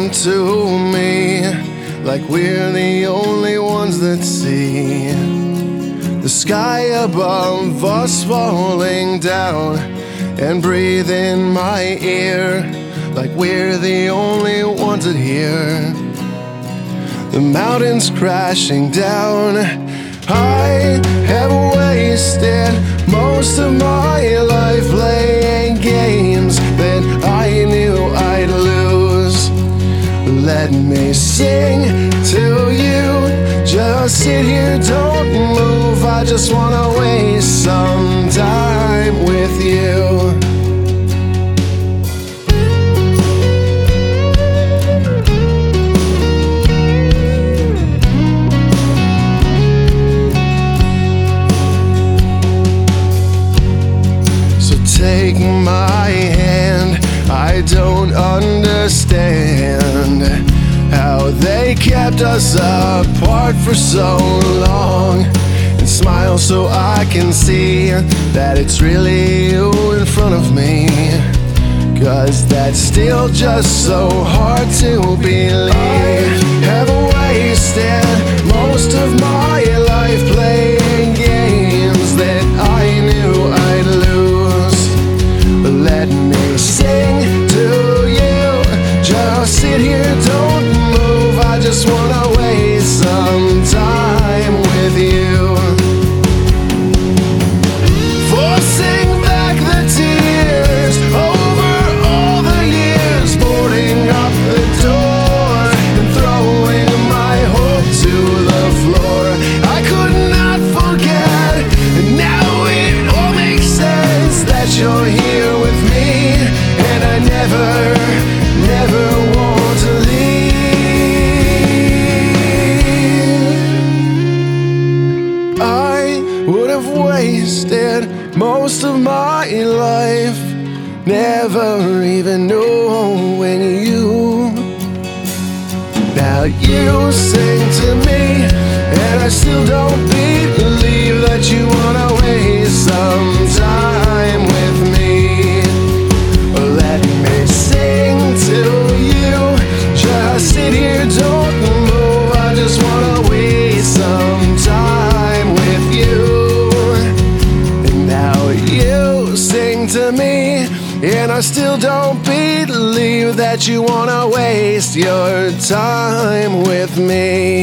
to me like we're the only ones that see the sky above us falling down and breathe in my ear like we're the only ones that hear the mountains crashing down. I have wasted most of my life playing games that I knew I'd lose. Let me sing to you, just sit here, don't move. I just wanna waste some time with you. Take my hand, I don't understand how they kept us apart for so long, and smile so I can see that it's really you in front of me, 'cause that's still just so hard to believe. I have wasted most of my life playing games that I knew I'd lose. Let me sing to you, just sit here, don't move. I just wanna waste some time with you. Forcing back the tears over all the years, boarding up the door and throwing my hope to the floor. I could not forget, and now it all makes sense that you're here with me, and I never want to leave. I would have wasted most of my life never even knowing you. Now you sing to me, and I still don't believe that you wanna waste some time with me. Let me sing to you, just sit here, don't move. I just wanna waste some time with you. And now you sing to me, and I still don't believe that you wanna waste your time with me.